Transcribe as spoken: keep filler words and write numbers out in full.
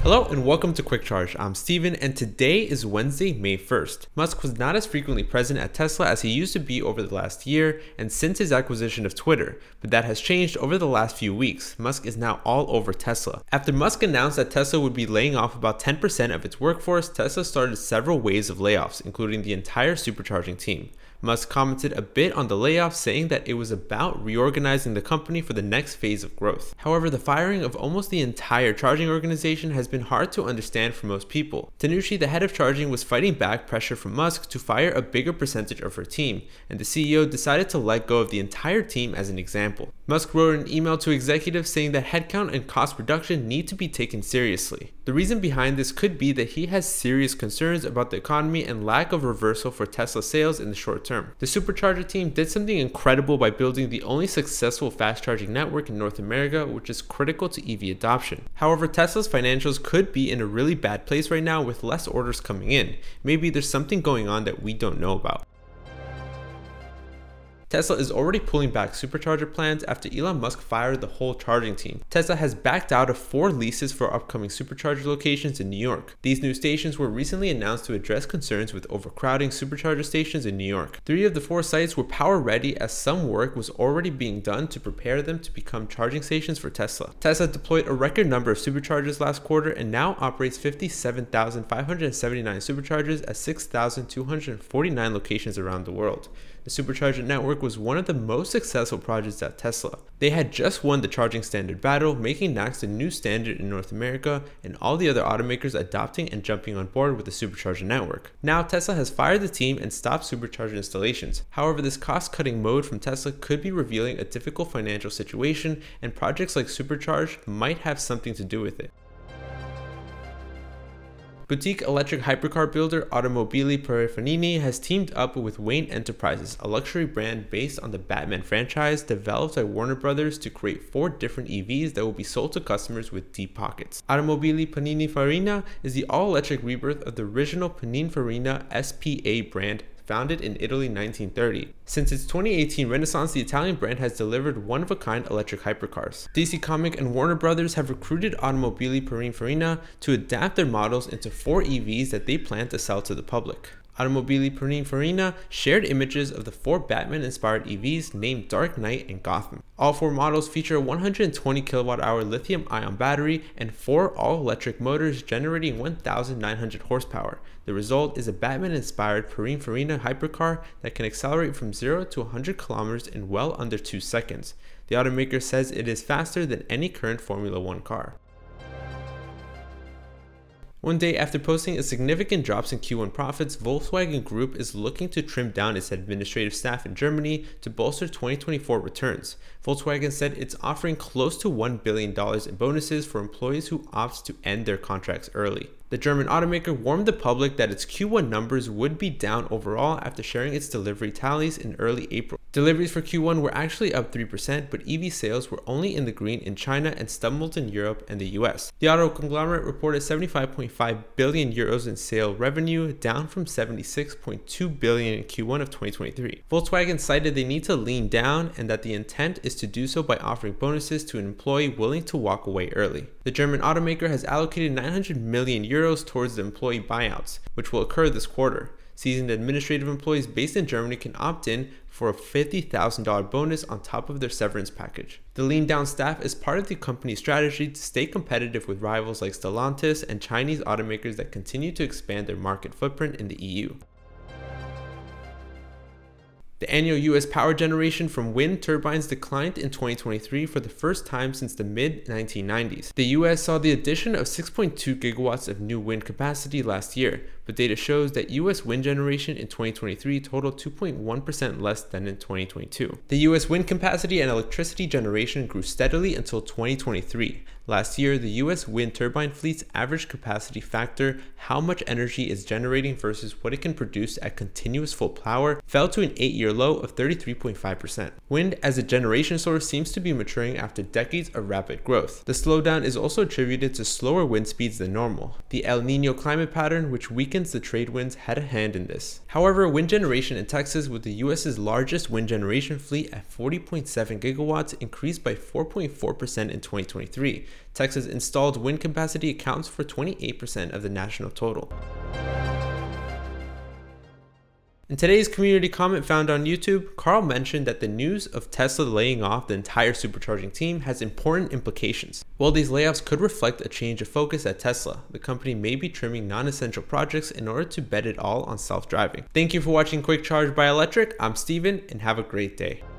Hello and welcome to Quick Charge. I'm Steven and today is Wednesday, May first. Musk was not as frequently present at Tesla as he used to be over the last year and since his acquisition of Twitter, but that has changed over the last few weeks. Musk is now all over Tesla. After Musk announced that Tesla would be laying off about ten percent of its workforce, Tesla started several waves of layoffs, including the entire supercharging team. Musk commented a bit on the layoff, saying that it was about reorganizing the company for the next phase of growth. However, the firing of almost the entire charging organization has been hard to understand for most people. Tanushi, the head of charging, was fighting back pressure from Musk to fire a bigger percentage of her team, and the C E O decided to let go of the entire team as an example. Musk wrote an email to executives saying that headcount and cost reduction need to be taken seriously. The reason behind this could be that he has serious concerns about the economy and lack of reversal for Tesla sales in the short term. The supercharger team did something incredible by building the only successful fast charging network in North America, which is critical to E V adoption. However, Tesla's financials could be in a really bad place right now with less orders coming in. Maybe there's something going on that we don't know about. Tesla is already pulling back supercharger plans after Elon Musk fired the whole charging team. Tesla has backed out of four leases for upcoming supercharger locations in New York. These new stations were recently announced to address concerns with overcrowding supercharger stations in New York. Three of the four sites were power ready as some work was already being done to prepare them to become charging stations for Tesla. Tesla deployed a record number of superchargers last quarter and now operates fifty-seven thousand five hundred seventy-nine superchargers at six thousand two hundred forty-nine locations around the world. The supercharger network was one of the most successful projects at Tesla. They had just won the charging standard battle, making N A C S the new standard in North America, and all the other automakers adopting and jumping on board with the supercharger network. Now, Tesla has fired the team and stopped supercharger installations. However, this cost-cutting mode from Tesla could be revealing a difficult financial situation, and projects like Supercharge might have something to do with it. Boutique electric hypercar builder Automobili Pininfarina has teamed up with Wayne Enterprises, a luxury brand based on the Batman franchise developed by Warner Brothers to create four different E Vs that will be sold to customers with deep pockets. Automobili Pininfarina is the all-electric rebirth of the original Pininfarina S P A brand, founded in Italy in nineteen thirty. Since its twenty eighteen renaissance, the Italian brand has delivered one-of-a-kind electric hypercars. D C Comics and Warner Brothers have recruited Automobili Pininfarina to adapt their models into four E Vs that they plan to sell to the public. Automobili Pininfarina shared images of the four Batman-inspired E Vs named Dark Knight and Gotham. All four models feature a one hundred twenty kilowatt hour lithium-ion battery and four all-electric motors generating one thousand nine hundred horsepower. The result is a Batman-inspired Pininfarina hypercar that can accelerate from zero to one hundred kilometers in well under two seconds. The automaker says it is faster than any current Formula One car. One day after posting a significant drops in Q one profits, Volkswagen Group is looking to trim down its administrative staff in Germany to bolster twenty twenty-four returns. Volkswagen said it's offering close to one billion dollars in bonuses for employees who opt to end their contracts early. The German automaker warned the public that its Q one numbers would be down overall after sharing its delivery tallies in early April. Deliveries for Q one were actually up three percent, but E V sales were only in the green in China and stumbled in Europe and the U S. The auto conglomerate reported seventy-five point five billion euros in sale revenue, down from seventy-six point two billion in Q one of twenty twenty-three. Volkswagen cited they need to lean down and that the intent is to do so by offering bonuses to an employee willing to walk away early. The German automaker has allocated nine hundred million euros towards the employee buyouts, which will occur this quarter. Seasoned administrative employees based in Germany can opt in for a fifty thousand dollars bonus on top of their severance package. The lean down staff is part of the company's strategy to stay competitive with rivals like Stellantis and Chinese automakers that continue to expand their market footprint in the E U. The annual U S power generation from wind turbines declined in twenty twenty-three for the first time since the mid nineteen nineties. The U S saw the addition of six point two gigawatts of new wind capacity last year, but data shows that U S wind generation in twenty twenty-three totaled two point one percent less than in twenty twenty-two. The U S wind capacity and electricity generation grew steadily until twenty twenty-three. Last year, the U S wind turbine fleet's average capacity factor, how much energy it's generating versus what it can produce at continuous full power, fell to an eight-year low of thirty-three point five percent. Wind as a generation source seems to be maturing after decades of rapid growth. The slowdown is also attributed to slower wind speeds than normal. The El Niño climate pattern, which weakened Republicans, the trade winds, had a hand in this. However, wind generation in Texas, with the U S's largest wind generation fleet at forty point seven gigawatts, increased by four point four percent in twenty twenty-three. Texas' installed wind capacity accounts for twenty-eight percent of the national total. In today's community comment found on YouTube, Carl mentioned that the news of Tesla laying off the entire supercharging team has important implications. While these layoffs could reflect a change of focus at Tesla, the company may be trimming non-essential projects in order to bet it all on self-driving. Thank you for watching Quick Charge by Electrek. I'm Steven, and have a great day.